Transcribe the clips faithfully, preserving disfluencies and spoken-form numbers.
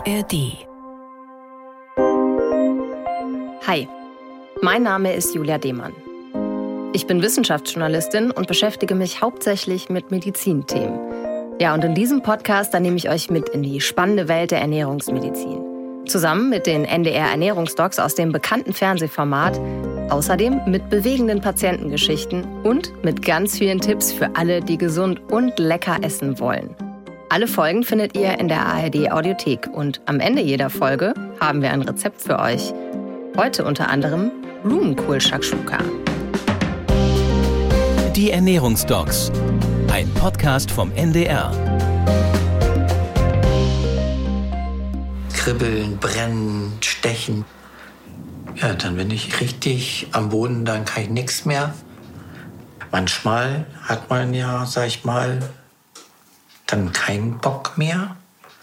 R D. Hi, mein Name ist Julia Demann. Ich bin Wissenschaftsjournalistin und beschäftige mich hauptsächlich mit Medizinthemen. Ja, und in diesem Podcast, da nehme ich euch mit in die spannende Welt der Ernährungsmedizin. Zusammen mit den N D R Ernährungsdocs aus dem bekannten Fernsehformat, außerdem mit bewegenden Patientengeschichten und mit ganz vielen Tipps für alle, die gesund und lecker essen wollen. Alle Folgen findet ihr in der A R D Audiothek und am Ende jeder Folge haben wir ein Rezept für euch. Heute unter anderem Blumenkohl-Shakshuka. Die Ernährungsdocs, ein Podcast vom N D R. Kribbeln, brennen, stechen. Ja, dann bin ich richtig am Boden, dann kann ich nichts mehr. Manchmal hat man ja, sag ich mal, dann keinen Bock mehr.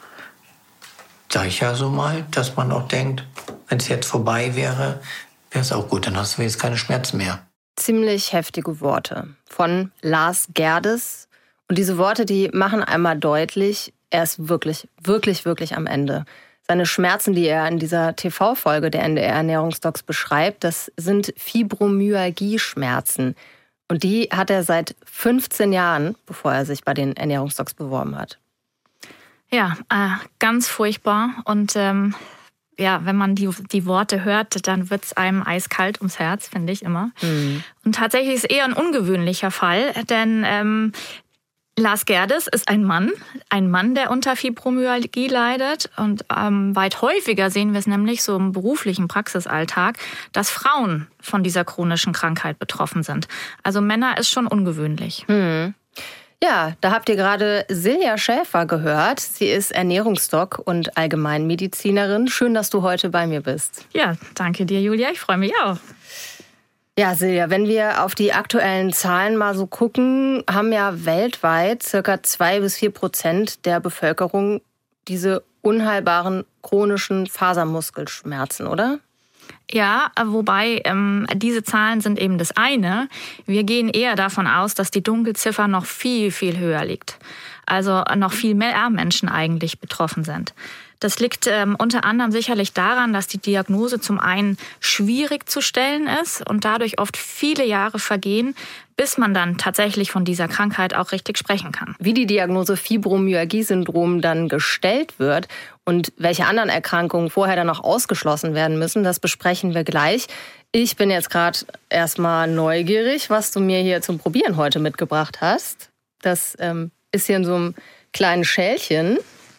Sag ich ja so mal, dass man auch denkt, wenn es jetzt vorbei wäre, wäre es auch gut, dann hast du jetzt keine Schmerzen mehr. Ziemlich heftige Worte von Lars Gerdes. Und diese Worte, die machen einmal deutlich, er ist wirklich, wirklich, wirklich am Ende. Seine Schmerzen, die er in dieser T V-Folge der N D R Ernährungsdocs beschreibt, das sind Fibromyalgie-Schmerzen. Und die hat er seit fünfzehn Jahren, bevor er sich bei den Ernährungsdocs beworben hat. Ja, äh, ganz furchtbar. Und ähm, ja, wenn man die, die Worte hört, dann wird es einem eiskalt ums Herz, finde ich immer. Mhm. Und tatsächlich ist es eher ein ungewöhnlicher Fall, denn ähm, Lars Gerdes ist ein Mann, ein Mann, der unter Fibromyalgie leidet. Und ähm, weit häufiger sehen wir es nämlich so im beruflichen Praxisalltag, dass Frauen von dieser chronischen Krankheit betroffen sind. Also Männer ist schon ungewöhnlich. Hm. Ja, da habt ihr gerade Silja Schäfer gehört. Sie ist Ernährungsdoc und Allgemeinmedizinerin. Schön, dass du heute bei mir bist. Ja, danke dir, Julia. Ich freue mich auch. Ja, Silja, wenn wir auf die aktuellen Zahlen mal so gucken, haben ja weltweit circa zwei bis vier Prozent der Bevölkerung diese unheilbaren chronischen Fasermuskelschmerzen, oder? Ja, wobei ähm, diese Zahlen sind eben das eine. Wir gehen eher davon aus, dass die Dunkelziffer noch viel, viel höher liegt. Also noch viel mehr Menschen eigentlich betroffen sind. Das liegt ähm, unter anderem sicherlich daran, dass die Diagnose zum einen schwierig zu stellen ist und dadurch oft viele Jahre vergehen, bis man dann tatsächlich von dieser Krankheit auch richtig sprechen kann. Wie die Diagnose Fibromyalgie-Syndrom dann gestellt wird und welche anderen Erkrankungen vorher dann noch ausgeschlossen werden müssen, das besprechen wir gleich. Ich bin jetzt gerade erstmal neugierig, was du mir hier zum Probieren heute mitgebracht hast. Das ähm, ist hier in so einem kleinen Schälchen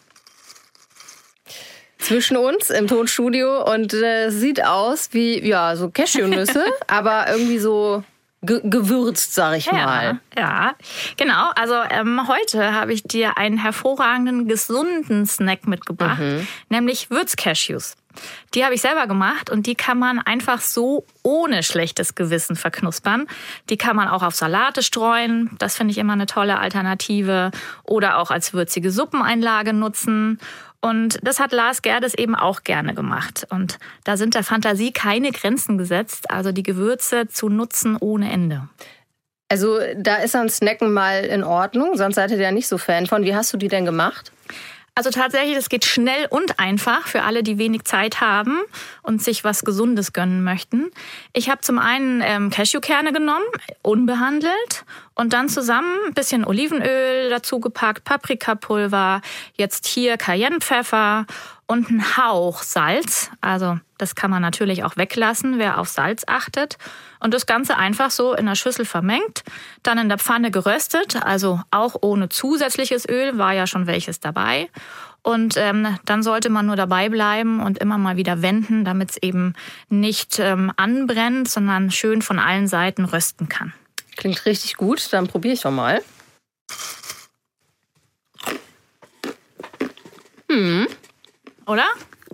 zwischen uns im Tonstudio und äh, sieht aus wie ja so Cashewnüsse, aber irgendwie so ge- gewürzt, sag ich ja, mal. Ja, genau. Also ähm, heute habe ich dir einen hervorragenden, gesunden Snack mitgebracht, mhm. nämlich Würzcashews. Die habe ich selber gemacht und die kann man einfach so ohne schlechtes Gewissen verknuspern. Die kann man auch auf Salate streuen, das finde ich immer eine tolle Alternative. Oder auch als würzige Suppeneinlage nutzen. Und das hat Lars Gerdes eben auch gerne gemacht. Und da sind der Fantasie keine Grenzen gesetzt, also die Gewürze zu nutzen ohne Ende. Also da ist ein Snacken mal in Ordnung, sonst seid ihr ja nicht so Fan von. Wie hast du die denn gemacht? Also tatsächlich, das geht schnell und einfach für alle, die wenig Zeit haben und sich was Gesundes gönnen möchten. Ich habe zum einen ähm, Cashewkerne genommen, unbehandelt, und dann zusammen ein bisschen Olivenöl dazu gepackt, Paprikapulver, jetzt hier Cayennepfeffer und einen Hauch Salz. Also das kann man natürlich auch weglassen, wer auf Salz achtet. Und das Ganze einfach so in der Schüssel vermengt, dann in der Pfanne geröstet, also auch ohne zusätzliches Öl, war ja schon welches dabei. Und ähm, dann sollte man nur dabei bleiben und immer mal wieder wenden, damit es eben nicht ähm, anbrennt, sondern schön von allen Seiten rösten kann. Klingt richtig gut, dann probiere ich doch mal. Hm. Oder?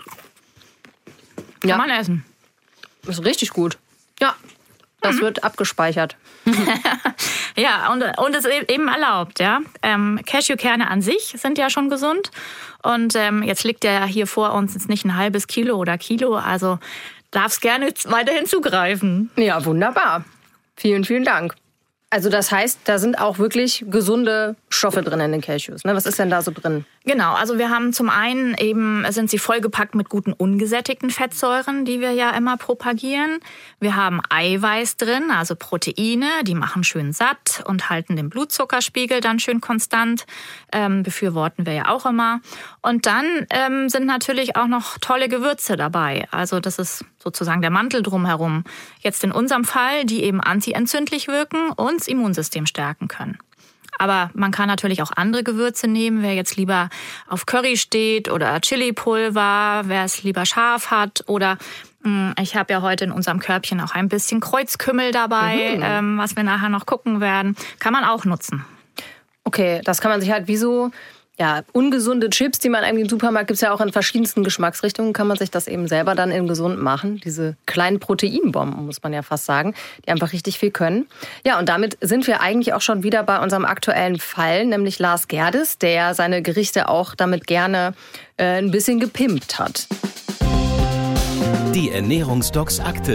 Kann ja. man essen. Ist richtig gut. Ja, das mhm. wird abgespeichert. Ja, und, und es ist eben erlaubt, ja. Ähm, Cashewkerne an sich sind ja schon gesund. Und ähm, jetzt liegt ja hier vor uns jetzt nicht ein halbes Kilo oder Kilo, also darfst gerne weiterhin zugreifen. Ja, wunderbar. Vielen, vielen Dank. Also das heißt, da sind auch wirklich gesunde Stoffe drin in den Cashews. Ne? Was ist denn da so drin? Genau, also wir haben zum einen eben, sind sie vollgepackt mit guten ungesättigten Fettsäuren, die wir ja immer propagieren. Wir haben Eiweiß drin, also Proteine, die machen schön satt und halten den Blutzuckerspiegel dann schön konstant. Ähm, befürworten wir ja auch immer. Und dann ähm, sind natürlich auch noch tolle Gewürze dabei. Also das ist sozusagen der Mantel drumherum. Jetzt in unserem Fall, die eben antientzündlich wirken und das Immunsystem stärken können. Aber man kann natürlich auch andere Gewürze nehmen, wer jetzt lieber auf Curry steht oder Chilipulver, wer es lieber scharf hat. Oder mh, ich habe ja heute in unserem Körbchen auch ein bisschen Kreuzkümmel dabei, mhm. ähm, was wir nachher noch gucken werden. Kann man auch nutzen. Okay, das kann man sich halt wie so... Ja, ungesunde Chips, die man eigentlich im Supermarkt gibt es ja auch in verschiedensten Geschmacksrichtungen, kann man sich das eben selber dann in gesund machen. Diese kleinen Proteinbomben, muss man ja fast sagen, die einfach richtig viel können. Ja, und damit sind wir eigentlich auch schon wieder bei unserem aktuellen Fall, nämlich Lars Gerdes, der seine Gerichte auch damit gerne äh, ein bisschen gepimpt hat. Die Ernährungsdocs-Akte.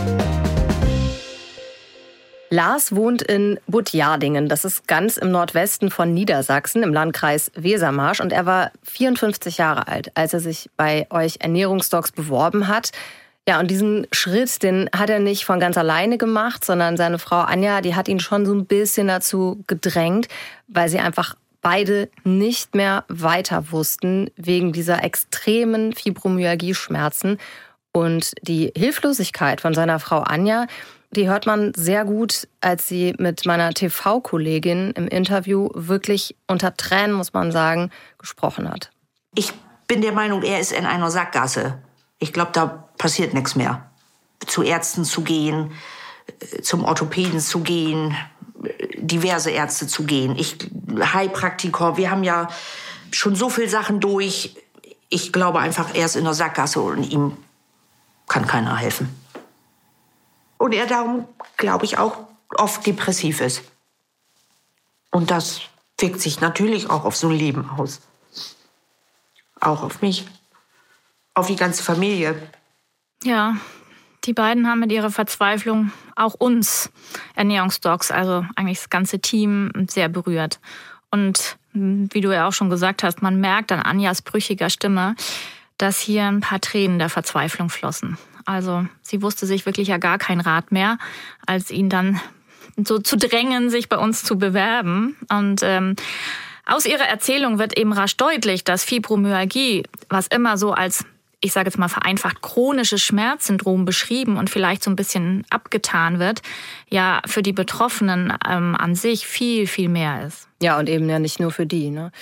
Lars wohnt in Butjadingen, das ist ganz im Nordwesten von Niedersachsen im Landkreis Wesermarsch. Und er war vierundfünfzig Jahre alt, als er sich bei euch Ernährungsdocs beworben hat. Ja, und diesen Schritt, den hat er nicht von ganz alleine gemacht, sondern seine Frau Anja, die hat ihn schon so ein bisschen dazu gedrängt, weil sie einfach beide nicht mehr weiter wussten wegen dieser extremen Fibromyalgie-Schmerzen. Und die Hilflosigkeit von seiner Frau Anja, die hört man sehr gut, als sie mit meiner T V-Kollegin im Interview wirklich unter Tränen, muss man sagen, gesprochen hat. Ich bin der Meinung, er ist in einer Sackgasse. Ich glaube, da passiert nichts mehr. Zu Ärzten zu gehen, zum Orthopäden zu gehen, diverse Ärzte zu gehen. Ich, Heilpraktiker, wir haben ja schon so viele Sachen durch. Ich glaube einfach, er ist in der Sackgasse und ihm kann keiner helfen. Und er darum, glaube ich, auch oft depressiv ist. Und das wirkt sich natürlich auch auf so ein Leben aus. Auch auf mich. Auf die ganze Familie. Ja, die beiden haben mit ihrer Verzweiflung auch uns Ernährungsdocs, also eigentlich das ganze Team, sehr berührt. Und wie du ja auch schon gesagt hast, man merkt an Anjas brüchiger Stimme, dass hier ein paar Tränen der Verzweiflung flossen. Also sie wusste sich wirklich ja gar keinen Rat mehr, als ihn dann so zu drängen, sich bei uns zu bewerben. Und ähm, aus ihrer Erzählung wird eben rasch deutlich, dass Fibromyalgie, was immer so als, ich sage jetzt mal vereinfacht, chronisches Schmerzsyndrom beschrieben und vielleicht so ein bisschen abgetan wird, ja für die Betroffenen ähm, an sich viel, viel mehr ist. Ja, und eben ja nicht nur für die. Ne?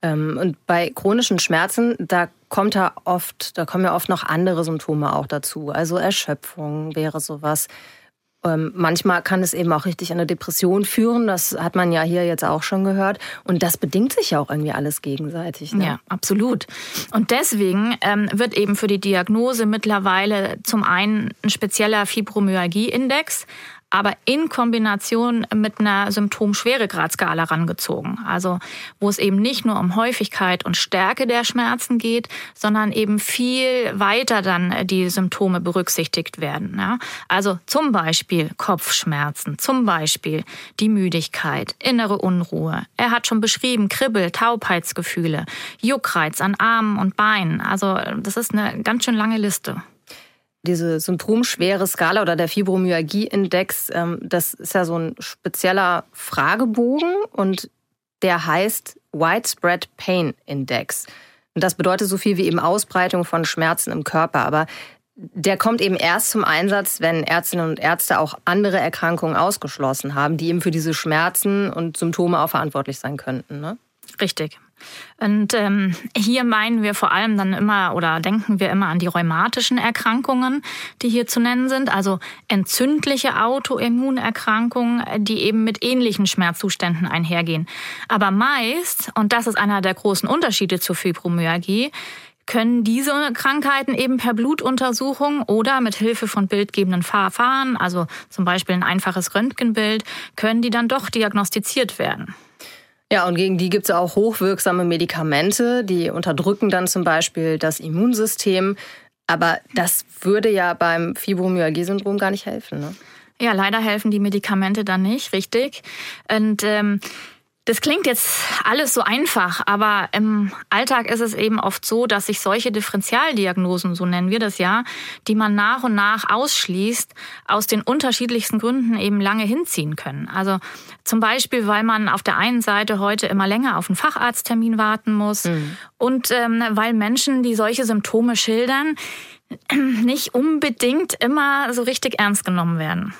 Und bei chronischen Schmerzen, da kommt ja oft, da kommen ja oft noch andere Symptome auch dazu. Also Erschöpfung wäre sowas. Ähm, manchmal kann es eben auch richtig an eine Depression führen. Das hat man ja hier jetzt auch schon gehört. Und das bedingt sich ja auch irgendwie alles gegenseitig. Ne? Ja, absolut. Und deswegen ähm, wird eben für die Diagnose mittlerweile zum einen ein spezieller Fibromyalgie-Index, aber in Kombination mit einer Symptom-Schweregrad-Skala rangezogen. Also wo es eben nicht nur um Häufigkeit und Stärke der Schmerzen geht, sondern eben viel weiter dann die Symptome berücksichtigt werden. Ja? Also zum Beispiel Kopfschmerzen, zum Beispiel die Müdigkeit, innere Unruhe. Er hat schon beschrieben Kribbel, Taubheitsgefühle, Juckreiz an Armen und Beinen. Also das ist eine ganz schön lange Liste. Diese symptomschwere Skala oder der Fibromyalgie-Index, das ist ja so ein spezieller Fragebogen und der heißt Widespread Pain Index. Und das bedeutet so viel wie eben Ausbreitung von Schmerzen im Körper. Aber der kommt eben erst zum Einsatz, wenn Ärztinnen und Ärzte auch andere Erkrankungen ausgeschlossen haben, die eben für diese Schmerzen und Symptome auch verantwortlich sein könnten, ne? Richtig. Und ähm, hier meinen wir vor allem dann immer oder denken wir immer an die rheumatischen Erkrankungen, die hier zu nennen sind, also entzündliche Autoimmunerkrankungen, die eben mit ähnlichen Schmerzzuständen einhergehen. Aber meist, und das ist einer der großen Unterschiede zur Fibromyalgie, können diese Krankheiten eben per Blutuntersuchung oder mit Hilfe von bildgebenden Verfahren, also zum Beispiel ein einfaches Röntgenbild, können die dann doch diagnostiziert werden. Ja, und gegen die gibt es auch hochwirksame Medikamente, die unterdrücken dann zum Beispiel das Immunsystem. Aber das würde ja beim Fibromyalgie-Syndrom gar nicht helfen, ne? Ja, leider helfen die Medikamente dann nicht, richtig. Und ähm, das klingt jetzt alles so einfach, aber im Alltag ist es eben oft so, dass sich solche Differentialdiagnosen, so nennen wir das ja, die man nach und nach ausschließt, aus den unterschiedlichsten Gründen eben lange hinziehen können. Also zum Beispiel, weil man auf der einen Seite heute immer länger auf einen Facharzttermin warten muss mhm. und ähm, weil Menschen, die solche Symptome schildern, nicht unbedingt immer so richtig ernst genommen werden.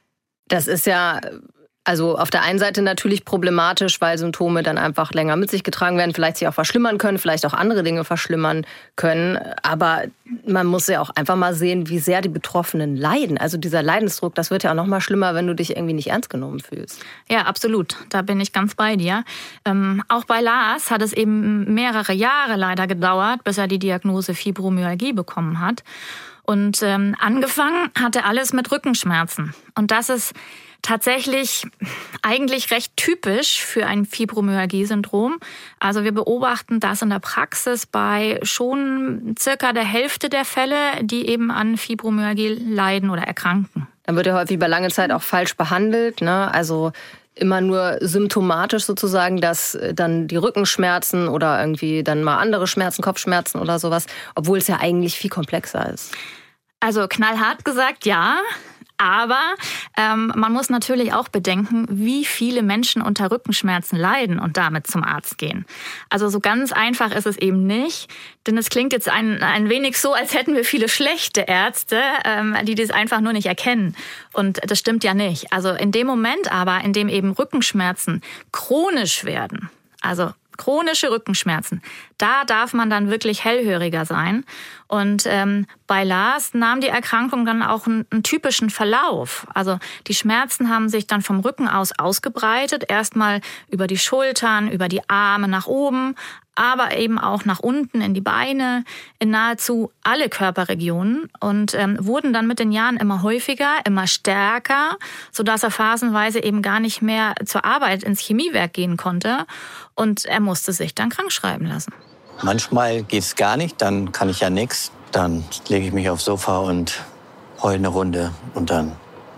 Das ist ja also auf der einen Seite natürlich problematisch, weil Symptome dann einfach länger mit sich getragen werden, vielleicht sich auch verschlimmern können, vielleicht auch andere Dinge verschlimmern können. Aber man muss ja auch einfach mal sehen, wie sehr die Betroffenen leiden. Also dieser Leidensdruck, das wird ja auch noch mal schlimmer, wenn du dich irgendwie nicht ernst genommen fühlst. Ja, absolut. Da bin ich ganz bei dir. Ähm, auch bei Lars hat es eben mehrere Jahre leider gedauert, bis er die Diagnose Fibromyalgie bekommen hat. Und ähm, angefangen hat er alles mit Rückenschmerzen. Und das ist tatsächlich eigentlich recht typisch für ein Fibromyalgie-Syndrom. Also wir beobachten das in der Praxis bei schon circa der Hälfte der Fälle, die eben an Fibromyalgie leiden oder erkranken. Dann wird ja häufig über lange Zeit auch falsch behandelt, ne? Also immer nur symptomatisch sozusagen, dass dann die Rückenschmerzen oder irgendwie dann mal andere Schmerzen, Kopfschmerzen oder sowas, obwohl es ja eigentlich viel komplexer ist. Also knallhart gesagt, ja. Aber ähm, man muss natürlich auch bedenken, wie viele Menschen unter Rückenschmerzen leiden und damit zum Arzt gehen. Also so ganz einfach ist es eben nicht, denn es klingt jetzt ein, ein wenig so, als hätten wir viele schlechte Ärzte, ähm, die das einfach nur nicht erkennen. Und das stimmt ja nicht. Also in dem Moment aber, in dem eben Rückenschmerzen chronisch werden, also chronische Rückenschmerzen, da darf man dann wirklich hellhöriger sein. Und ähm, bei Lars nahm die Erkrankung dann auch einen, einen typischen Verlauf. Also die Schmerzen haben sich dann vom Rücken aus ausgebreitet, erstmal über die Schultern, über die Arme nach oben, aber eben auch nach unten in die Beine, in nahezu alle Körperregionen und ähm, wurden dann mit den Jahren immer häufiger, immer stärker, sodass er phasenweise eben gar nicht mehr zur Arbeit ins Chemiewerk gehen konnte und er musste sich dann krank schreiben lassen. Manchmal geht's gar nicht, dann kann ich ja nichts. Dann lege ich mich aufs Sofa und heule eine Runde und dann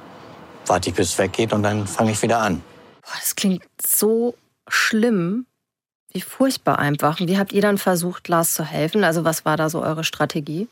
warte ich, bis es weggeht und dann fange ich wieder an. Boah, das klingt so schlimm. Wie furchtbar einfach. Wie habt ihr dann versucht, Lars zu helfen? Also was war da so eure Strategie?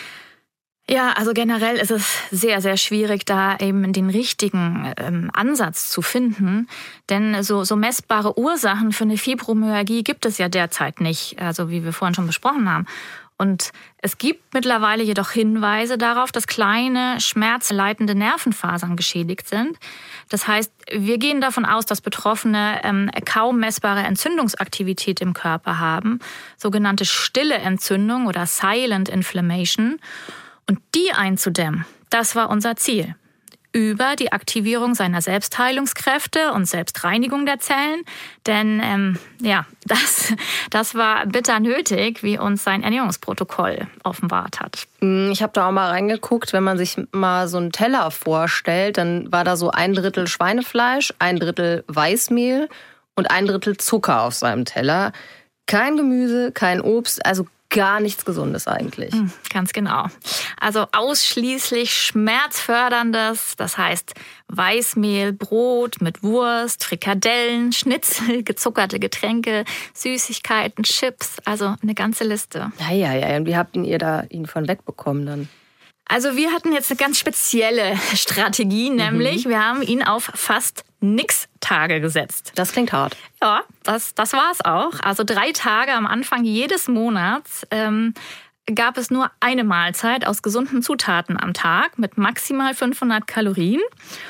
Ja, also generell ist es sehr, sehr schwierig, da eben den richtigen ähm, Ansatz zu finden. Denn so, so messbare Ursachen für eine Fibromyalgie gibt es ja derzeit nicht, also wie wir vorhin schon besprochen haben. Und es gibt mittlerweile jedoch Hinweise darauf, dass kleine, schmerzleitende Nervenfasern geschädigt sind. Das heißt, wir gehen davon aus, dass Betroffene ähm, kaum messbare Entzündungsaktivität im Körper haben, sogenannte stille Entzündung oder Silent Inflammation. Und die einzudämmen, das war unser Ziel. Über die Aktivierung seiner Selbstheilungskräfte und Selbstreinigung der Zellen. Denn ähm, ja, das, das war bitter nötig, wie uns sein Ernährungsprotokoll offenbart hat. Ich habe da auch mal reingeguckt, wenn man sich mal so einen Teller vorstellt, dann war da so ein Drittel Schweinefleisch, ein Drittel Weißmehl und ein Drittel Zucker auf seinem Teller. Kein Gemüse, kein Obst, also gar nichts Gesundes eigentlich. Ganz genau. Also ausschließlich schmerzförderndes, das heißt Weißmehl, Brot mit Wurst, Frikadellen, Schnitzel, gezuckerte Getränke, Süßigkeiten, Chips, also eine ganze Liste. Ja, ja, ja. Und wie habt ihr da ihn von wegbekommen dann? Also wir hatten jetzt eine ganz spezielle Strategie, nämlich mhm. wir haben ihn auf fast nix Tage gesetzt. Das klingt hart. Ja, das, das war es auch. Also drei Tage am Anfang jedes Monats ähm, gab es nur eine Mahlzeit aus gesunden Zutaten am Tag mit maximal fünfhundert Kalorien.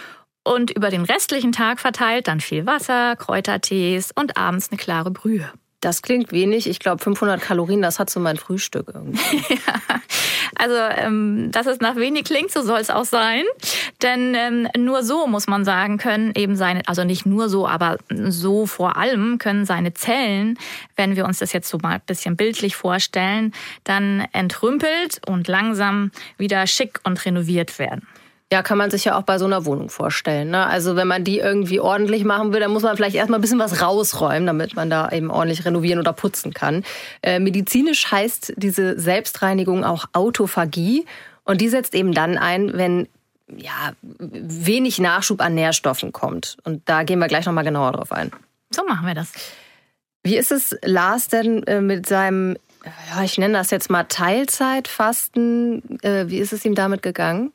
Und über den restlichen Tag verteilt dann viel Wasser, Kräutertees und abends eine klare Brühe. Das klingt wenig. Ich glaube, fünfhundert Kalorien, das hat so mein Frühstück irgendwie. Ja, also, ähm, dass es nach wenig klingt, so soll es auch sein. Denn ähm, nur so, muss man sagen, können eben seine, also nicht nur so, aber so vor allem können seine Zellen, wenn wir uns das jetzt so mal ein bisschen bildlich vorstellen, dann entrümpelt und langsam wieder schick und renoviert werden. Ja, kann man sich ja auch bei so einer Wohnung vorstellen, ne? Also wenn man die irgendwie ordentlich machen will, dann muss man vielleicht erstmal ein bisschen was rausräumen, damit man da eben ordentlich renovieren oder putzen kann. Äh, medizinisch heißt diese Selbstreinigung auch Autophagie. Und die setzt eben dann ein, wenn ja, wenig Nachschub an Nährstoffen kommt. Und da gehen wir gleich nochmal genauer drauf ein. So machen wir das. Wie ist es, Lars, denn äh, mit seinem, ja, ich nenne das jetzt mal Teilzeitfasten, äh, wie ist es ihm damit gegangen?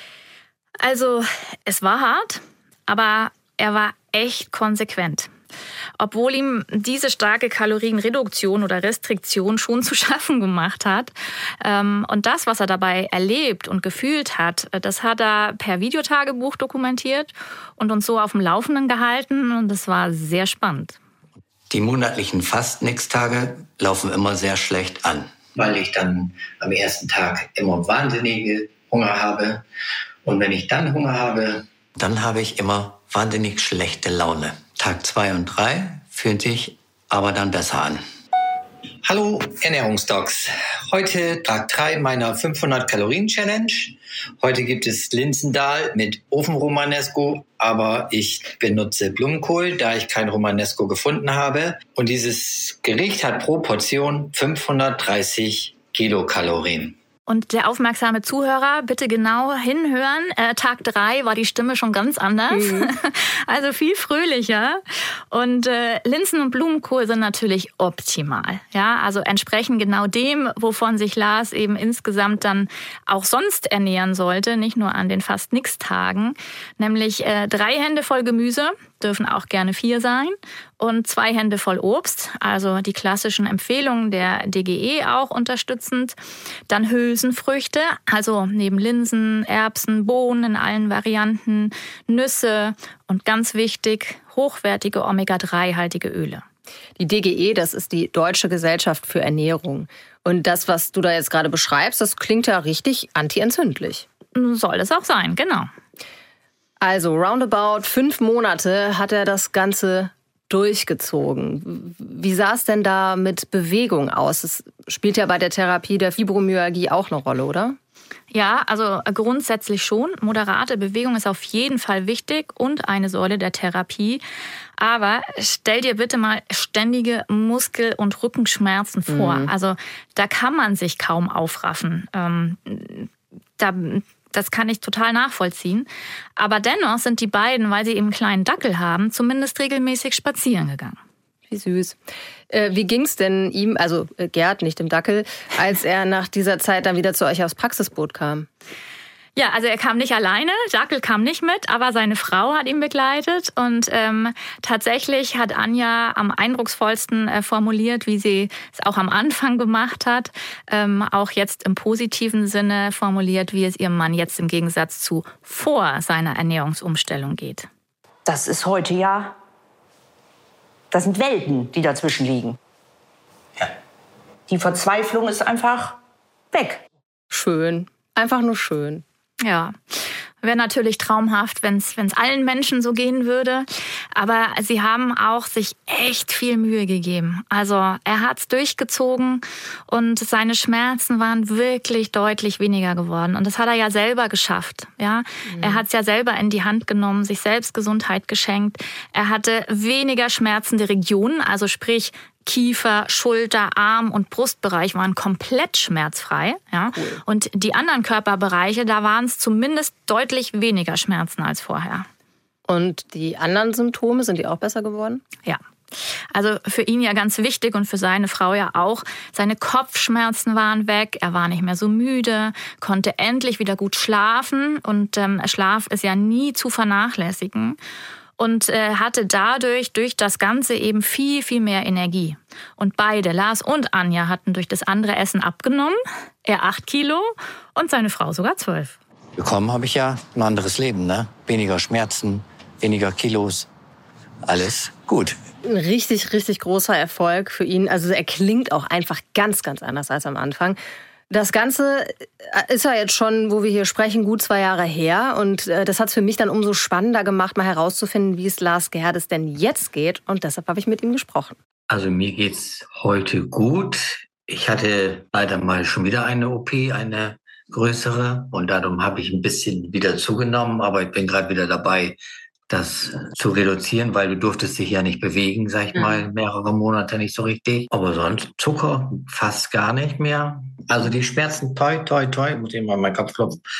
Also, es war hart, aber er war echt konsequent. Obwohl ihm diese starke Kalorienreduktion oder Restriktion schon zu schaffen gemacht hat. Und das, was er dabei erlebt und gefühlt hat, das hat er per Videotagebuch dokumentiert und uns so auf dem Laufenden gehalten. Und das war sehr spannend. Die monatlichen Fast-Nix-Tage laufen immer sehr schlecht an, weil ich dann am ersten Tag immer wahnsinnige Hunger habe. Und wenn ich dann Hunger habe, dann habe ich immer wahnsinnig schlechte Laune. Tag zwei und drei fühlen sich aber dann besser an. Hallo Ernährungsdocs. Heute Tag drei meiner fünfhundert-Kalorien-Challenge. Heute gibt es Linsendahl mit Ofenromanesco, aber ich benutze Blumenkohl, da ich kein Romanesco gefunden habe. Und dieses Gericht hat pro Portion fünfhundertdreißig Kilokalorien. Und der aufmerksame Zuhörer, bitte genau hinhören. Äh, Tag drei war die Stimme schon ganz anders. Mhm. Also viel fröhlicher. Und äh, Linsen und Blumenkohl sind natürlich optimal. Ja, also entsprechen genau dem, wovon sich Lars eben insgesamt dann auch sonst ernähren sollte. Nicht nur an den Fast-Nix-Tagen. Nämlich äh, drei Hände voll Gemüse, dürfen auch gerne vier sein. Und zwei Hände voll Obst, also die klassischen Empfehlungen der D G E auch unterstützend. Dann Hülsenfrüchte, also neben Linsen, Erbsen, Bohnen in allen Varianten, Nüsse und ganz wichtig, hochwertige Omega drei haltige Öle. Die D G E, das ist die Deutsche Gesellschaft für Ernährung. Und das, was du da jetzt gerade beschreibst, das klingt ja richtig antientzündlich. Soll es auch sein, genau. Also roundabout fünf Monate hat er das Ganze durchgezogen. Wie sah es denn da mit Bewegung aus? Das spielt ja bei der Therapie der Fibromyalgie auch eine Rolle, oder? Ja, also grundsätzlich schon. Moderate Bewegung ist auf jeden Fall wichtig und eine Säule der Therapie. Aber stell dir bitte mal ständige Muskel- und Rückenschmerzen vor. Mhm. Also da kann man sich kaum aufraffen. Ähm, da... Das kann ich total nachvollziehen. Aber dennoch sind die beiden, weil sie eben einen kleinen Dackel haben, zumindest regelmäßig spazieren gegangen. Wie süß. Äh, wie ging's denn ihm, also äh, Gerd, nicht dem Dackel, als er nach dieser Zeit dann wieder zu euch aufs Praxisboot kam? Ja, also er kam nicht alleine, Dackel kam nicht mit, aber seine Frau hat ihn begleitet. Und ähm, tatsächlich hat Anja am eindrucksvollsten äh, formuliert, wie sie es auch am Anfang gemacht hat, ähm, auch jetzt im positiven Sinne formuliert, wie es ihrem Mann jetzt im Gegensatz zu vor seiner Ernährungsumstellung geht. Das ist heute ja, das sind Welten, die dazwischen liegen. Ja. Die Verzweiflung ist einfach weg. Schön, einfach nur schön. Ja, wäre natürlich traumhaft, wenn es allen Menschen so gehen würde. Aber sie haben auch sich echt viel Mühe gegeben. Also er hat es durchgezogen und seine Schmerzen waren wirklich deutlich weniger geworden. Und das hat er ja selber geschafft. Ja, mhm. Er hat es ja selber in die Hand genommen, sich selbst Gesundheit geschenkt. Er hatte weniger schmerzende Regionen, also sprich Kiefer, Schulter, Arm und Brustbereich waren komplett schmerzfrei. Ja? Cool. Und die anderen Körperbereiche, da waren es zumindest deutlich weniger Schmerzen als vorher. Und die anderen Symptome, sind die auch besser geworden? Ja. Also für ihn ja ganz wichtig und für seine Frau ja auch. Seine Kopfschmerzen waren weg, er war nicht mehr so müde, konnte endlich wieder gut schlafen. Und ähm, Schlaf ist ja nie zu vernachlässigen. Und äh, hatte dadurch, durch das Ganze eben viel, viel mehr Energie. Und beide, Lars und Anja, hatten durch das andere Essen abgenommen. Er acht Kilo und seine Frau sogar zwölf. Bekommen habe ich ja ein anderes Leben, ne? Weniger Schmerzen, weniger Kilos, alles gut. Ein richtig, richtig großer Erfolg für ihn. Also er klingt auch einfach ganz, ganz anders als am Anfang. Das Ganze ist ja jetzt schon, wo wir hier sprechen, gut zwei Jahre her. Und das hat es für mich dann umso spannender gemacht, mal herauszufinden, wie es Lars Gerdes denn jetzt geht. Und deshalb habe ich mit ihm gesprochen. Also mir geht's heute gut. Ich hatte leider mal schon wieder eine O P, eine größere. Und darum habe ich ein bisschen wieder zugenommen. Aber ich bin gerade wieder dabei, das zu reduzieren, weil du durftest dich ja nicht bewegen, sag ich mhm. mal, mehrere Monate nicht so richtig. Aber sonst Zucker fast gar nicht mehr. Also die Schmerzen, toi, toi, toi, muss ich mal meinen Kopf klopfen,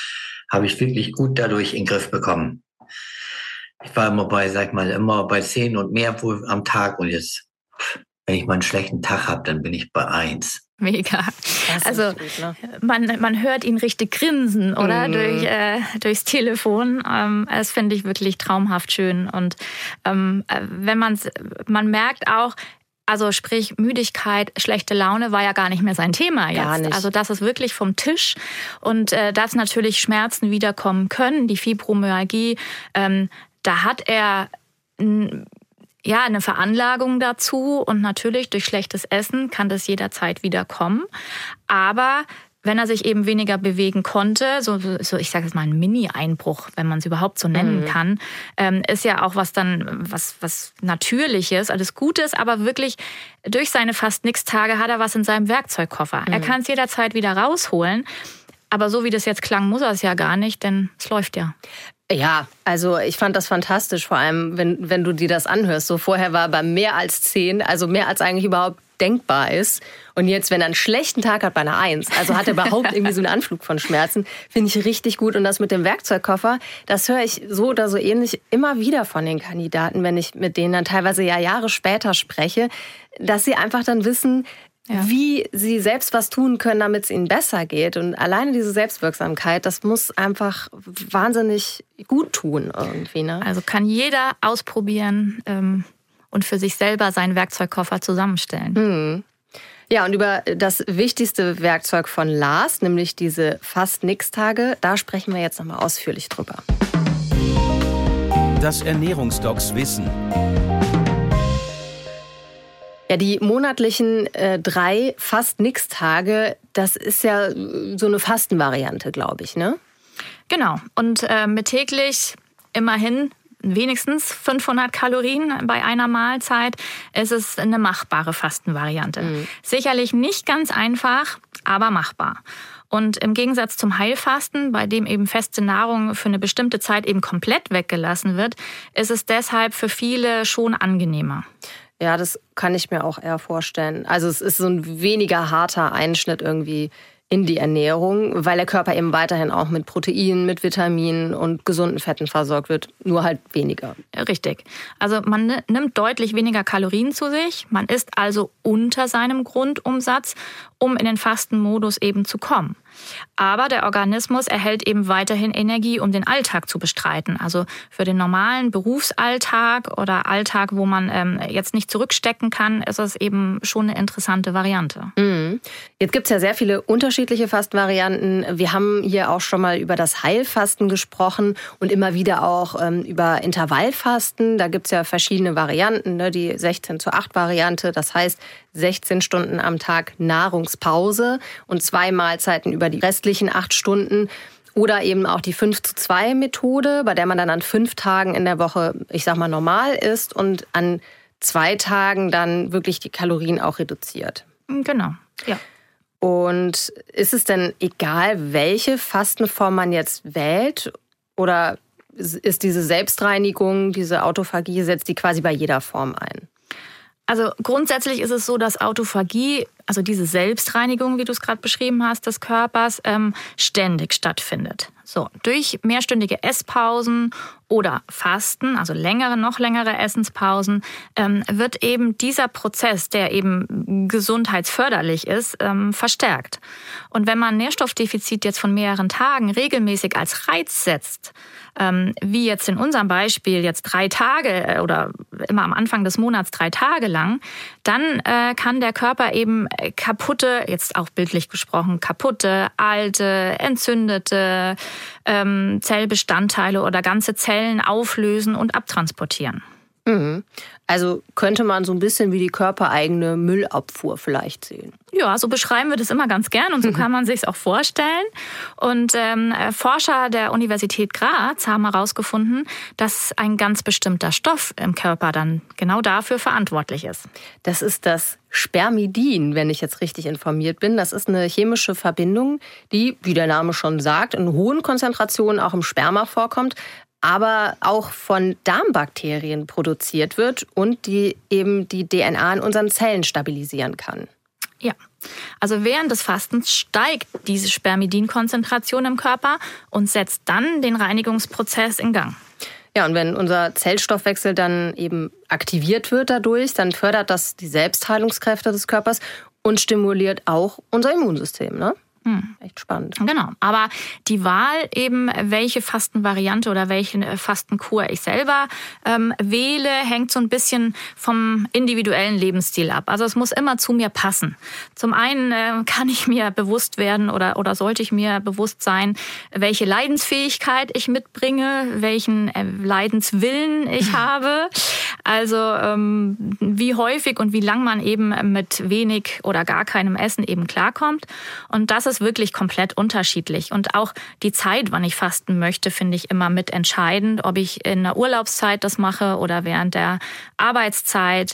habe ich wirklich gut dadurch in den Griff bekommen. Ich war immer bei, sag mal, immer bei zehn und mehr wohl am Tag und jetzt, wenn ich mal einen schlechten Tag habe, dann bin ich bei eins. Mega. Also gut, ne? man, man hört ihn richtig grinsen, oder? Mm. Durch, äh, durchs Telefon. Ähm, das finde ich wirklich traumhaft schön. Und ähm, wenn man's, man merkt auch, also sprich Müdigkeit, schlechte Laune war ja gar nicht mehr sein Thema jetzt. Gar nicht. Also das ist wirklich vom Tisch. Und äh, dass natürlich Schmerzen wiederkommen können, die Fibromyalgie, ähm, da hat er n- ja, eine Veranlagung dazu und natürlich durch schlechtes Essen kann das jederzeit wieder kommen. Aber wenn er sich eben weniger bewegen konnte, so, so ich sage jetzt mal ein Mini-Einbruch, wenn man es überhaupt so nennen mhm. kann, ähm, ist ja auch was dann was was Natürliches, alles Gutes, aber wirklich durch seine Fast-Nix-Tage hat er was in seinem Werkzeugkoffer. Mhm. Er kann es jederzeit wieder rausholen. Aber so wie das jetzt klang, muss er es ja gar nicht, denn es läuft ja. Ja, also ich fand das fantastisch, vor allem wenn, wenn du dir das anhörst. So vorher war er bei mehr als zehn, also mehr als eigentlich überhaupt denkbar ist. Und jetzt, wenn er einen schlechten Tag hat, bei einer Eins, also hat er überhaupt irgendwie so einen Anflug von Schmerzen, finde ich richtig gut. Und das mit dem Werkzeugkoffer, das höre ich so oder so ähnlich immer wieder von den Kandidaten, wenn ich mit denen dann teilweise ja Jahre später spreche, dass sie einfach dann wissen, ja. wie sie selbst was tun können, damit es ihnen besser geht. Und alleine diese Selbstwirksamkeit, das muss einfach wahnsinnig gut tun irgendwie. Ne? Also kann jeder ausprobieren ähm, und für sich selber seinen Werkzeugkoffer zusammenstellen. Hm. Ja, und über das wichtigste Werkzeug von Lars, nämlich diese Fast-Nix-Tage, da sprechen wir jetzt nochmal ausführlich drüber. Das Ernährungsdocs Wissen. Ja, die monatlichen äh, drei Fast-Nix-Tage, das ist ja so eine Fastenvariante, glaube ich, ne? Genau. Und äh, mit täglich immerhin wenigstens fünfhundert Kalorien bei einer Mahlzeit ist es eine machbare Fastenvariante. Mhm. Sicherlich nicht ganz einfach, aber machbar. Und im Gegensatz zum Heilfasten, bei dem eben feste Nahrung für eine bestimmte Zeit eben komplett weggelassen wird, ist es deshalb für viele schon angenehmer. Ja, das kann ich mir auch eher vorstellen. Also es ist so ein weniger harter Einschnitt irgendwie in die Ernährung, weil der Körper eben weiterhin auch mit Proteinen, mit Vitaminen und gesunden Fetten versorgt wird, nur halt weniger. Richtig. Also man nimmt deutlich weniger Kalorien zu sich, man isst also unter seinem Grundumsatz, um in den Fastenmodus eben zu kommen. Aber der Organismus erhält eben weiterhin Energie, um den Alltag zu bestreiten. Also für den normalen Berufsalltag oder Alltag, wo man ähm, jetzt nicht zurückstecken kann, ist es eben schon eine interessante Variante. Mhm. Jetzt gibt es ja sehr viele unterschiedliche Fastenvarianten. Wir haben hier auch schon mal über das Heilfasten gesprochen und immer wieder auch ähm, über Intervallfasten. Da gibt es ja verschiedene Varianten, ne? Die sechzehn zu acht Variante, das heißt sechzehn Stunden am Tag Nahrungspause und zwei Mahlzeiten über die restlichen acht Stunden. Oder eben auch die fünf zu zwei Methode, bei der man dann an fünf Tagen in der Woche, ich sag mal, normal isst und an zwei Tagen dann wirklich die Kalorien auch reduziert. Genau, ja. Und ist es denn egal, welche Fastenform man jetzt wählt? Oder ist diese Selbstreinigung, diese Autophagie, setzt die quasi bei jeder Form ein? Also grundsätzlich ist es so, dass Autophagie, also diese Selbstreinigung, wie du es gerade beschrieben hast, des Körpers, ähm, ständig stattfindet. So, durch mehrstündige Esspausen oder Fasten, also längere, noch längere Essenspausen, ähm, wird eben dieser Prozess, der eben gesundheitsförderlich ist, ähm, verstärkt. Und wenn man Nährstoffdefizit jetzt von mehreren Tagen regelmäßig als Reiz setzt, ähm, wie jetzt in unserem Beispiel jetzt drei Tage oder immer am Anfang des Monats drei Tage lang, dann äh, kann der Körper eben kaputte, jetzt auch bildlich gesprochen, kaputte, alte, entzündete ähm, Zellbestandteile oder ganze Zellen auflösen und abtransportieren. Mhm. Also könnte man so ein bisschen wie die körpereigene Müllabfuhr vielleicht sehen. Ja, so beschreiben wir das immer ganz gern und so kann man sich es auch vorstellen. Und ähm, Forscher der Universität Graz haben herausgefunden, dass ein ganz bestimmter Stoff im Körper dann genau dafür verantwortlich ist. Das ist das Spermidin, wenn ich jetzt richtig informiert bin. Das ist eine chemische Verbindung, die, wie der Name schon sagt, in hohen Konzentrationen auch im Sperma vorkommt, aber auch von Darmbakterien produziert wird und die eben die D N A in unseren Zellen stabilisieren kann. Ja, also während des Fastens steigt diese Spermidin-Konzentration im Körper und setzt dann den Reinigungsprozess in Gang. Ja, und wenn unser Zellstoffwechsel dann eben aktiviert wird dadurch, dann fördert das die Selbstheilungskräfte des Körpers und stimuliert auch unser Immunsystem, ne? Hm. Echt spannend. Genau, aber die Wahl eben, welche Fastenvariante oder welche Fastenkur ich selber ähm, wähle, hängt so ein bisschen vom individuellen Lebensstil ab. Also es muss immer zu mir passen. Zum einen äh, kann ich mir bewusst werden oder, oder sollte ich mir bewusst sein, welche Leidensfähigkeit ich mitbringe, welchen äh, Leidenswillen ich habe. Also ähm, wie häufig und wie lang man eben mit wenig oder gar keinem Essen eben klarkommt. Und das ist wirklich komplett unterschiedlich. Und auch die Zeit, wann ich fasten möchte, finde ich immer mit entscheidend, ob ich in der Urlaubszeit das mache oder während der Arbeitszeit.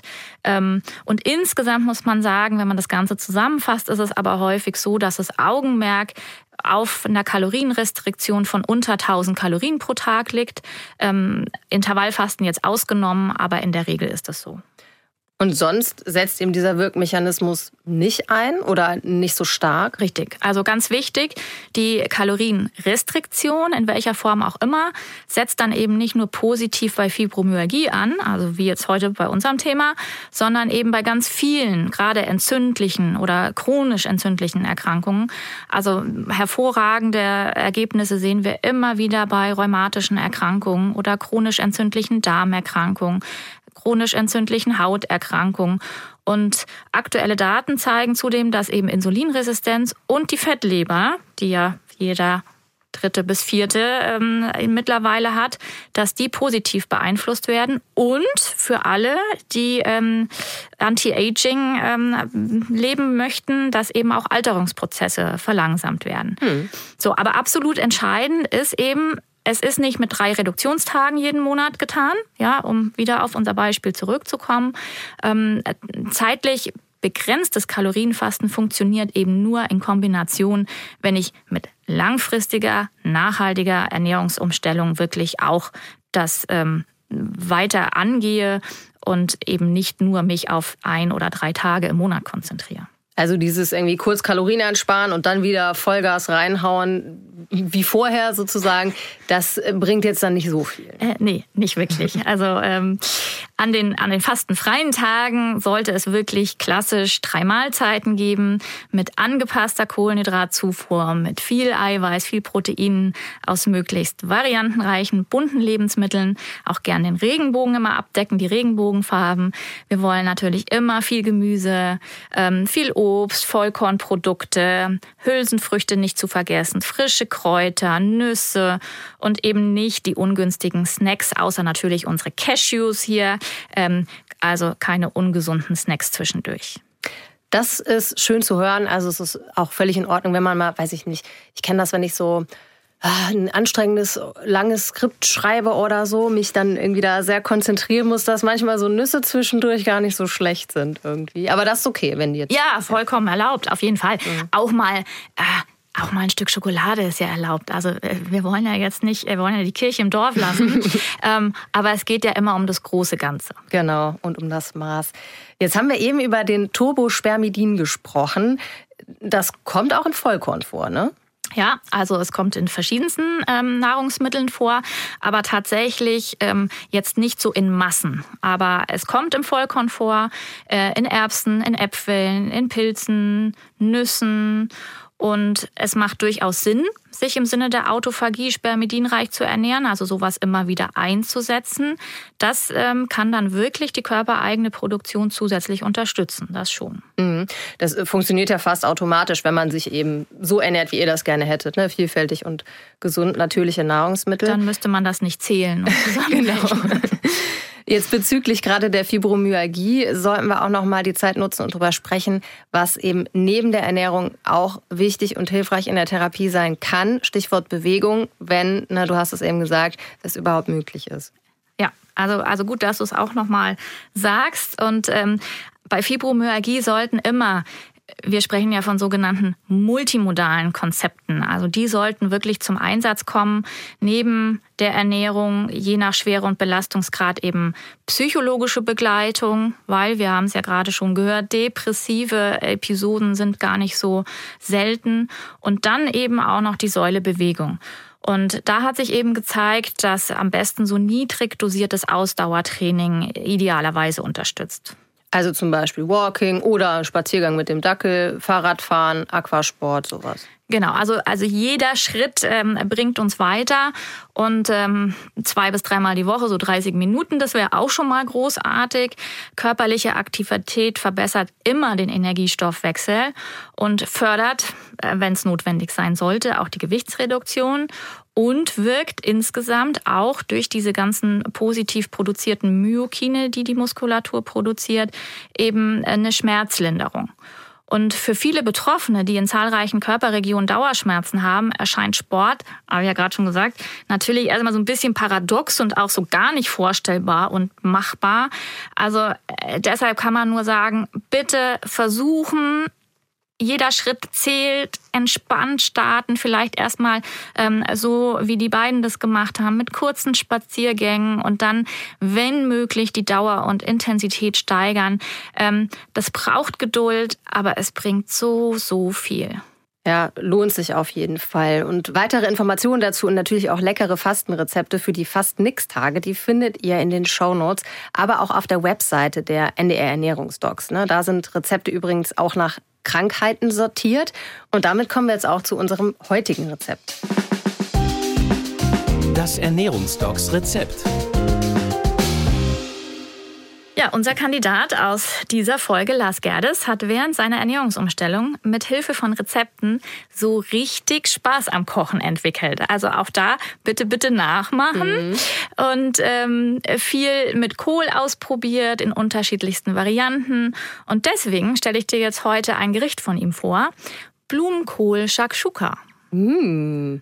Und insgesamt muss man sagen, wenn man das Ganze zusammenfasst, ist es aber häufig so, dass das Augenmerk auf einer Kalorienrestriktion von unter tausend Kalorien pro Tag liegt. Ähm, Intervallfasten jetzt ausgenommen, aber in der Regel ist das so. Und sonst setzt eben dieser Wirkmechanismus nicht ein oder nicht so stark? Richtig. Also ganz wichtig, die Kalorienrestriktion, in welcher Form auch immer, setzt dann eben nicht nur positiv bei Fibromyalgie an, also wie jetzt heute bei unserem Thema, sondern eben bei ganz vielen, gerade entzündlichen oder chronisch entzündlichen Erkrankungen. Also hervorragende Ergebnisse sehen wir immer wieder bei rheumatischen Erkrankungen oder chronisch entzündlichen Darmerkrankungen, chronisch entzündlichen Hauterkrankungen. Und aktuelle Daten zeigen zudem, dass eben Insulinresistenz und die Fettleber, die ja jeder dritte bis vierte ähm, mittlerweile hat, dass die positiv beeinflusst werden. Und für alle, die ähm, Anti-Aging ähm, leben möchten, dass eben auch Alterungsprozesse verlangsamt werden. Hm. So, aber absolut entscheidend ist eben, es ist nicht mit drei Reduktionstagen jeden Monat getan, ja, um wieder auf unser Beispiel zurückzukommen. Ähm, zeitlich begrenztes Kalorienfasten funktioniert eben nur in Kombination, wenn ich mit langfristiger, nachhaltiger Ernährungsumstellung wirklich auch das ähm, weiter angehe und eben nicht nur mich auf ein oder drei Tage im Monat konzentriere. Also dieses irgendwie kurz Kalorien einsparen und dann wieder Vollgas reinhauen, wie vorher sozusagen, das bringt jetzt dann nicht so viel. Äh, nee, nicht wirklich. Also ähm, an den, an den fastenfreien Tagen sollte es wirklich klassisch drei Mahlzeiten geben mit angepasster Kohlenhydratzufuhr, mit viel Eiweiß, viel Protein aus möglichst variantenreichen, bunten Lebensmitteln. Auch gern den Regenbogen immer abdecken, die Regenbogenfarben. Wir wollen natürlich immer viel Gemüse, ähm, viel Obst, Vollkornprodukte, Hülsenfrüchte nicht zu vergessen, frische Kräuter, Nüsse und eben nicht die ungünstigen Snacks, außer natürlich unsere Cashews hier. Ähm, also keine ungesunden Snacks zwischendurch. Das ist schön zu hören. Also es ist auch völlig in Ordnung, wenn man mal, weiß ich nicht, ich kenne das, wenn ich so ein anstrengendes, langes Skript schreibe oder so, mich dann irgendwie da sehr konzentrieren muss, dass manchmal so Nüsse zwischendurch gar nicht so schlecht sind irgendwie. Aber das ist okay, wenn die jetzt... Ja, vollkommen erlaubt, auf jeden Fall. Mhm. Auch mal... Äh, Auch mal ein Stück Schokolade ist ja erlaubt. Also wir wollen ja jetzt nicht, wir wollen ja die Kirche im Dorf lassen. ähm, aber es geht ja immer um das große Ganze. Genau, und um das Maß. Jetzt haben wir eben über den Turbospermidin gesprochen. Das kommt auch in Vollkorn vor, ne? Ja, also es kommt in verschiedensten ähm, Nahrungsmitteln vor, aber tatsächlich ähm, jetzt nicht so in Massen. Aber es kommt im Vollkorn vor, äh, in Erbsen, in Äpfeln, in Pilzen, Nüssen. Und es macht durchaus Sinn, sich im Sinne der Autophagie spermidinreich zu ernähren, also sowas immer wieder einzusetzen. Das ähm, kann dann wirklich die körpereigene Produktion zusätzlich unterstützen, das schon. Das funktioniert ja fast automatisch, wenn man sich eben so ernährt, wie ihr das gerne hättet, ne? Vielfältig und gesund, natürliche Nahrungsmittel. Dann müsste man das nicht zählen und zusammenrechnen. Jetzt bezüglich gerade der Fibromyalgie sollten wir auch noch mal die Zeit nutzen und darüber sprechen, was eben neben der Ernährung auch wichtig und hilfreich in der Therapie sein kann. Stichwort Bewegung, wenn, na, du hast es eben gesagt, es überhaupt möglich ist. Ja, also, also gut, dass du es auch noch mal sagst. Und ähm, bei Fibromyalgie sollten immer wir sprechen ja von sogenannten multimodalen Konzepten. Also die sollten wirklich zum Einsatz kommen, neben der Ernährung, je nach Schwere und Belastungsgrad eben psychologische Begleitung, weil wir haben es ja gerade schon gehört, depressive Episoden sind gar nicht so selten. Und dann eben auch noch die Säule Bewegung. Und da hat sich eben gezeigt, dass am besten so niedrig dosiertes Ausdauertraining idealerweise unterstützt. Also zum Beispiel Walking oder Spaziergang mit dem Dackel, Fahrradfahren, Aquasport, sowas. Genau, also, also jeder Schritt ähm, bringt uns weiter und ähm, zwei bis dreimal die Woche, so dreißig Minuten, das wäre auch schon mal großartig. Körperliche Aktivität verbessert immer den Energiestoffwechsel und fördert, äh, wenn es notwendig sein sollte, auch die Gewichtsreduktion und wirkt insgesamt auch durch diese ganzen positiv produzierten Myokine, die die Muskulatur produziert, eben eine Schmerzlinderung. Und für viele Betroffene, die in zahlreichen Körperregionen Dauerschmerzen haben, erscheint Sport, habe ich ja gerade schon gesagt, natürlich erstmal so ein bisschen paradox und auch so gar nicht vorstellbar und machbar. Also äh, deshalb kann man nur sagen, bitte versuchen, jeder Schritt zählt, entspannt starten, vielleicht erstmal ähm, so, wie die beiden das gemacht haben, mit kurzen Spaziergängen und dann, wenn möglich, die Dauer und Intensität steigern. Ähm, das braucht Geduld, aber es bringt so, so viel. Ja, lohnt sich auf jeden Fall. Und weitere Informationen dazu und natürlich auch leckere Fastenrezepte für die Fast-Nix-Tage, die findet ihr in den Shownotes, aber auch auf der Webseite der N D R Ernährungsdocs. Ne? Da sind Rezepte übrigens auch nach Krankheiten sortiert. Und damit kommen wir jetzt auch zu unserem heutigen Rezept. Das Ernährungsdocs-Rezept. Ja, unser Kandidat aus dieser Folge, Lars Gerdes, hat während seiner Ernährungsumstellung mit Hilfe von Rezepten so richtig Spaß am Kochen entwickelt. Also auch da bitte, bitte nachmachen. Mhm. Und ähm, viel mit Kohl ausprobiert in unterschiedlichsten Varianten. Und deswegen stelle ich dir jetzt heute ein Gericht von ihm vor. Blumenkohl Shakshuka. Mhm.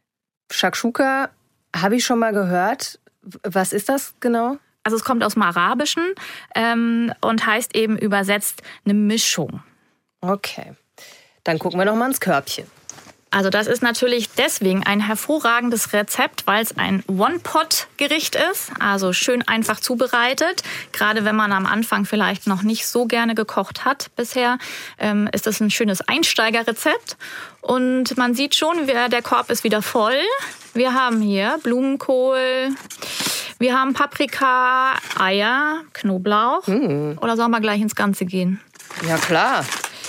Shakshuka habe ich schon mal gehört. Was ist das genau? Also es kommt aus dem Arabischen ähm, und heißt eben übersetzt eine Mischung. Okay, dann gucken wir noch mal ins Körbchen. Also das ist natürlich deswegen ein hervorragendes Rezept, weil es ein One-Pot-Gericht ist, also schön einfach zubereitet. Gerade wenn man am Anfang vielleicht noch nicht so gerne gekocht hat bisher, ähm, ist das ein schönes Einsteigerrezept. Und man sieht schon, der Korb ist wieder voll. Wir haben hier Blumenkohl, wir haben Paprika, Eier, Knoblauch. Mm. Oder sollen wir gleich ins Ganze gehen? Ja, klar.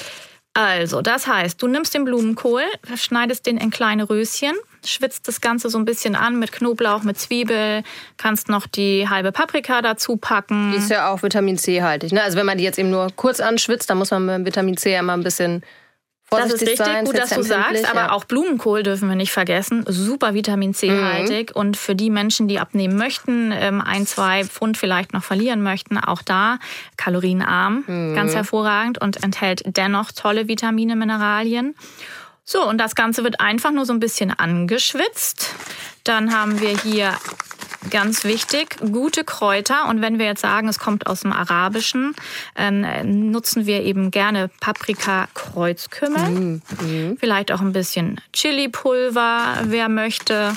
Also, das heißt, du nimmst den Blumenkohl, schneidest den in kleine Röschen, schwitzt das Ganze so ein bisschen an mit Knoblauch, mit Zwiebel, kannst noch die halbe Paprika dazu packen. Die ist ja auch Vitamin C-haltig, ne? Also wenn man die jetzt eben nur kurz anschwitzt, dann muss man mit Vitamin C ja immer ein bisschen vorsichtig sein. Das ist richtig sein, gut, dass du sagst, aber ja. auch Blumenkohl dürfen wir nicht vergessen. Super Vitamin C-haltig. Mhm. Und für die Menschen, die abnehmen möchten, ein, zwei Pfund vielleicht noch verlieren möchten, auch da kalorienarm, mhm. ganz hervorragend und enthält dennoch tolle Vitamine, Mineralien. So, und das Ganze wird einfach nur so ein bisschen angeschwitzt. Dann haben wir hier, ganz wichtig, gute Kräuter. Und wenn wir jetzt sagen, es kommt aus dem Arabischen, äh, nutzen wir eben gerne Paprika, Kreuzkümmel. Mhm. Mhm. Vielleicht auch ein bisschen Chili-Pulver, wer möchte.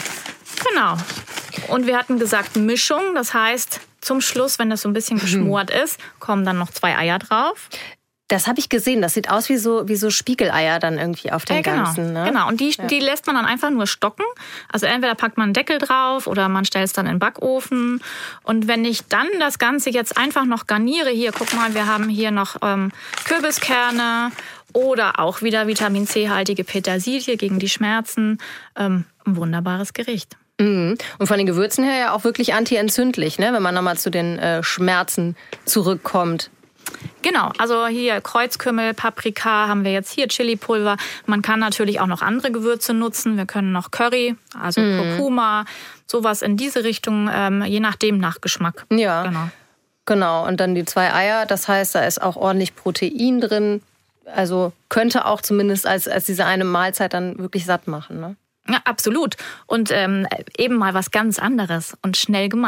Genau. Und wir hatten gesagt Mischung. Das heißt, zum Schluss, wenn das so ein bisschen geschmort mhm. ist, kommen dann noch zwei Eier drauf. Das habe ich gesehen. Das sieht aus wie so, wie so Spiegeleier dann irgendwie auf dem äh, genau, Ganzen. Ne? Genau, und die, ja. die lässt man dann einfach nur stocken. Also entweder packt man einen Deckel drauf oder man stellt es dann in den Backofen. Und wenn ich dann das Ganze jetzt einfach noch garniere, hier, guck mal, wir haben hier noch ähm, Kürbiskerne oder auch wieder Vitamin C-haltige Petersilie gegen die Schmerzen. Ähm, ein wunderbares Gericht. Mhm. Und von den Gewürzen her ja auch wirklich antientzündlich, ne? Wenn man nochmal zu den äh, Schmerzen zurückkommt. Genau, also hier Kreuzkümmel, Paprika haben wir jetzt hier, Chili-Pulver. Man kann natürlich auch noch andere Gewürze nutzen. Wir können noch Curry, also mm. Kurkuma, sowas in diese Richtung, ähm, je nachdem nach Geschmack. Ja, genau. Genau, und dann die zwei Eier, das heißt, da ist auch ordentlich Protein drin. Also könnte auch zumindest als, als diese eine Mahlzeit dann wirklich satt machen, ne? Ja, absolut. Und ähm, eben mal was ganz anderes und schnell gemacht.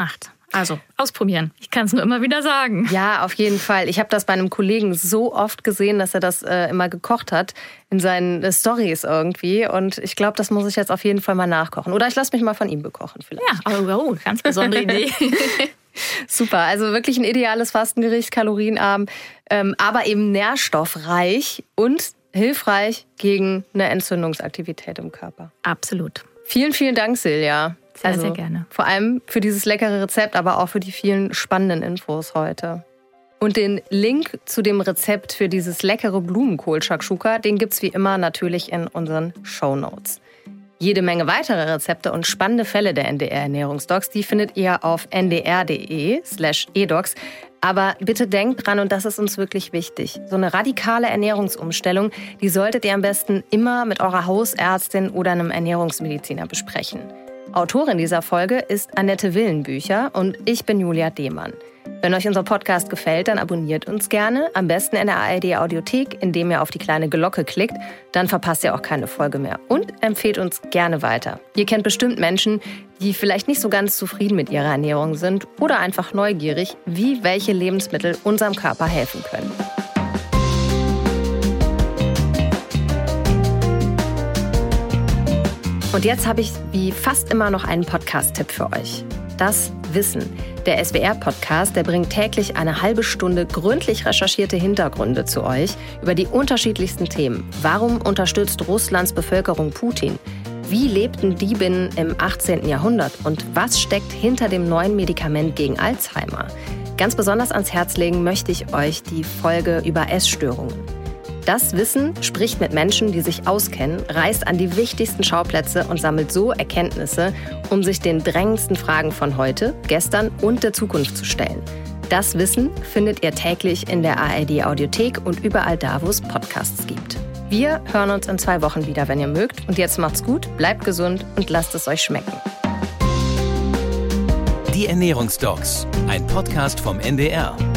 Also ausprobieren. Ich kann es nur immer wieder sagen. Ja, auf jeden Fall. Ich habe das bei einem Kollegen so oft gesehen, dass er das äh, immer gekocht hat in seinen äh, Stories irgendwie. Und ich glaube, das muss ich jetzt auf jeden Fall mal nachkochen. Oder ich lasse mich mal von ihm bekochen vielleicht. Ja, oh, oh ganz besondere Idee. Super, also wirklich ein ideales Fastengericht, kalorienarm, ähm, aber eben nährstoffreich und hilfreich gegen eine Entzündungsaktivität im Körper. Absolut. Vielen, vielen Dank, Silja. Sehr, also, sehr gerne. Vor allem für dieses leckere Rezept, aber auch für die vielen spannenden Infos heute. Und den Link zu dem Rezept für dieses leckere Blumenkohl-Shakshuka, den gibt's wie immer natürlich in unseren Shownotes. Jede Menge weitere Rezepte und spannende Fälle der N D R-Ernährungsdocs, die findet ihr auf ndr.de slash edocs. Aber bitte denkt dran, und das ist uns wirklich wichtig, so eine radikale Ernährungsumstellung, die solltet ihr am besten immer mit eurer Hausärztin oder einem Ernährungsmediziner besprechen. Autorin dieser Folge ist Annette Willenbücher und ich bin Julia Demann. Wenn euch unser Podcast gefällt, dann abonniert uns gerne, am besten in der A R D-Audiothek, indem ihr auf die kleine Glocke klickt, dann verpasst ihr auch keine Folge mehr. Und empfehlt uns gerne weiter. Ihr kennt bestimmt Menschen, die vielleicht nicht so ganz zufrieden mit ihrer Ernährung sind oder einfach neugierig, wie welche Lebensmittel unserem Körper helfen können. Und jetzt habe ich wie fast immer noch einen Podcast-Tipp für euch. Das Wissen. Der S W R-Podcast, der bringt täglich eine halbe Stunde gründlich recherchierte Hintergründe zu euch über die unterschiedlichsten Themen. Warum unterstützt Russlands Bevölkerung Putin? Wie lebten Diebinnen im achtzehnten Jahrhundert? Und was steckt hinter dem neuen Medikament gegen Alzheimer? Ganz besonders ans Herz legen möchte ich euch die Folge über Essstörungen. Das Wissen spricht mit Menschen, die sich auskennen, reist an die wichtigsten Schauplätze und sammelt so Erkenntnisse, um sich den drängendsten Fragen von heute, gestern und der Zukunft zu stellen. Das Wissen findet ihr täglich in der A R D-Audiothek und überall da, wo es Podcasts gibt. Wir hören uns in zwei Wochen wieder, wenn ihr mögt. Und jetzt macht's gut, bleibt gesund und lasst es euch schmecken. Die Ernährungsdocs, ein Podcast vom N D R.